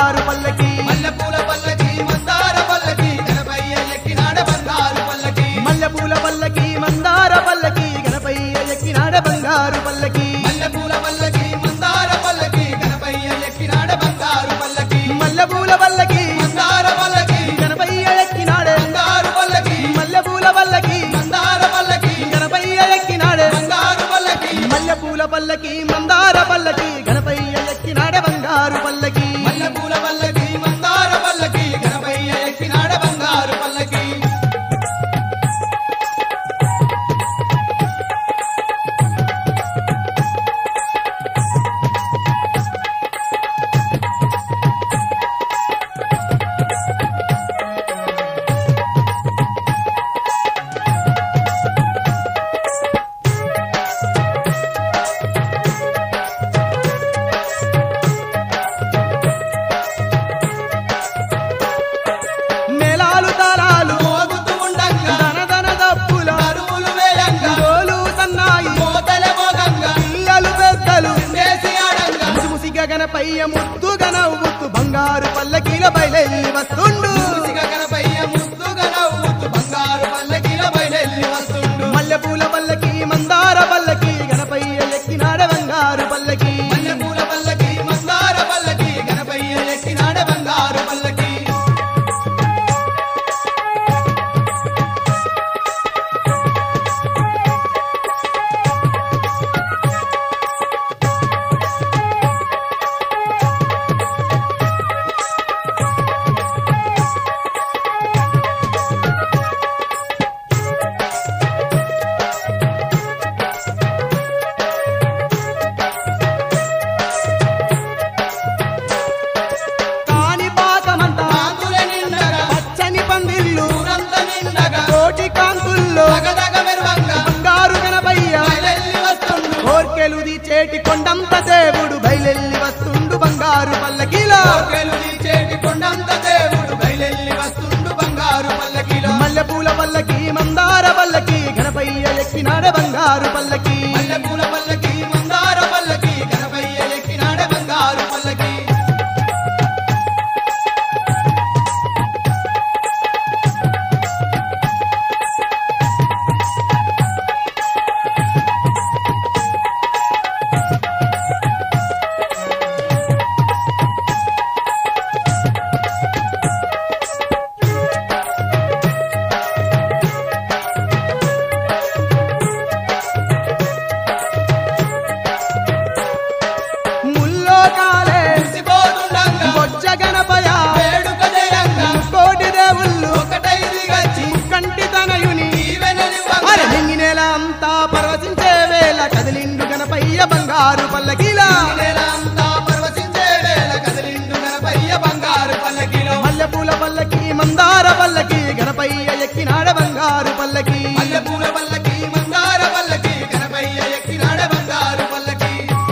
బంగారు పల్లకి మల్లెపూల పల్లకి మందార పల్లకి గణపయ్య ఎక్కినాడ బంగారు పల్లకి మల్లెపూల పల్లకి మందార పల్లకి గణపయ్య ఎక్కినాడ బంగారు పల్లకి మల్లెపూల పల్లకి మందార పల్లకి గణపయ్య ఎక్కినాడ బంగారు పల్లకి మల్లెపూల పల్లకి మందార పల్లకి గణపయ్య ఎక్కినాడ బంగారు పల్లకి మల్లెపూల పల్లకి మందార పల్లకి గణపయ్య ఎక్కినాడ బంగారు పల్లకి మల్లెపూల పల్లకి మందార పల్లకి గణపయ్య ఎక్కినాడ బంగారు పల్లకి మల్లెపూల పల్లకి మందార పల్లకి గణపయ్య ఎక్కినాడ బంగారు పల్లకి మేళాలు తాళాలు మోగుతూ ఉండంగా ధన దప్పుల కరువులు వేయంగా డోలు సన్నాయి మోతలే మోగంగా పిల్లలు పెద్దలు వేసి ఆడంగా ముసిముసిగా గణపయ్య ముద్దుగా నవ్వుతూ బంగారు పల్లకీల బయలెల్లి వస్తుండు మూసిగా గణపయ్య ముద్దుగా నవ్వుతూ బంగారు పల్లకిల బయలెల్లి వస్తుండు మల్లెపూల పల్లకి మందార పల్లకి గణపయ్య ఎక్కినాడ బంగారు పల్లకి మల్లెపూల పల్లకి మందార పల్లకి గణపయ్య ఎక్కినాడ బంగారు పల్లకి కాని పాకమంతా కాంతుల నిండగా పచ్చని పందిళ్ళు ఊరంతా నిండగా కోటి కాంతుల్లో దగదగ మెరువంగా బంగారు గణపయ్య బయలెల్లి వస్తుండు కోర్కెలు చేటి కొండంత దేవుడు బయలెల్లి వస్తుండు బంగారు పల్లకీలో కోర్కెలు తీర్చేటి కొండంత దేవుడు బయలెల్లి వస్తుండు బంగారు పల్లకిలో మల్లెపూల పల్లకి మందార పల్లకి గణపయ్య ఎక్కినాడ బంగారు పల్లకి మల్లెపూల పల్లకి మందార పల్లకి గణపయ్య ఎక్కినాడ బంగారు పల్లకి ముల్లో కాలే మురిసిపోతుండంగా బొజ్జ గణపయ వేడుక చేయంగా కోటి దేవుళ్ళు ఒకటై దిగచ్చి కంటి తనయుని దీవెనలివ్వంగా నింగి నేల అంతా పరవశించే వేళ కదిలిండు గణపయ్య బంగారు పల్లకీలా నెలంతా పరవశించే వేళ కదిలిండు గణపయ్య బంగారు పల్లకిలో మల్లెపూల పల్లకి మందార పల్లకి గణపయ్య ఎక్కినాడ బంగారు పల్లకి మల్లెపూల పల్లకి మందార పల్లకి గణపయ్య ఎక్కినాడ బంగారు పల్లకి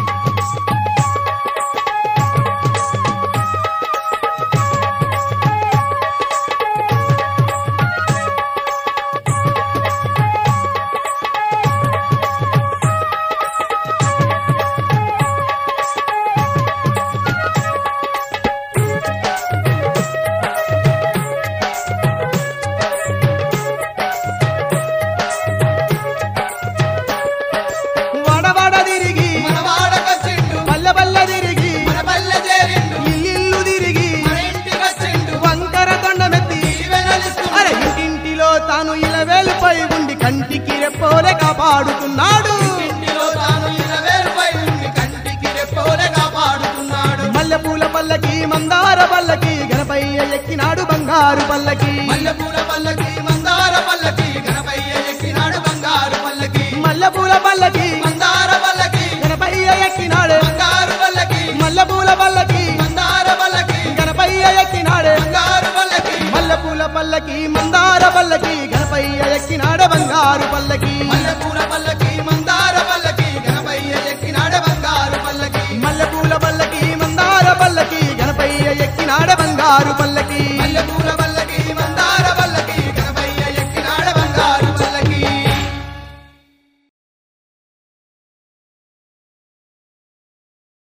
వడవడ తిరిగి మన వాడకొచ్చిండు పల్లె పల్లె తిరిగి మన పల్లె చేరిండు ఇల్లు తిరిగి మన ఇంటికొచ్చిండు వంకర తొండమెత్తి దీవెనలిస్తుండు అరే ఇంటింటిలో తాను ఇలవేలుపై ఉండి కంటికి రెప్పోలే కాపాడుతున్నాడు ఇంటిలో తాను 20,000 పై ఉండి కంటికి రెప్పోలే కాపాడుతున్నాడు మల్లెపూల పల్లకి మందార పల్లకి గణపయ్య ఎక్కినాడు బంగారు పల్లకి మల్లెపూల పల్లకి మందార పల్లకి గణపయ్య ఎక్కినాడు బంగారు పల్లకి మల్లెపూల పల్లకి మందార పల్లకి గణపయ్య ఎక్కినాడు బంగారు పల్లకి మల్లెపూల పల్లకి మందార పల్లకి గణపయ్య ఎక్కినాడు బంగారు పల్లకి మల్లెపూల పల్లకి మందార పల్లకి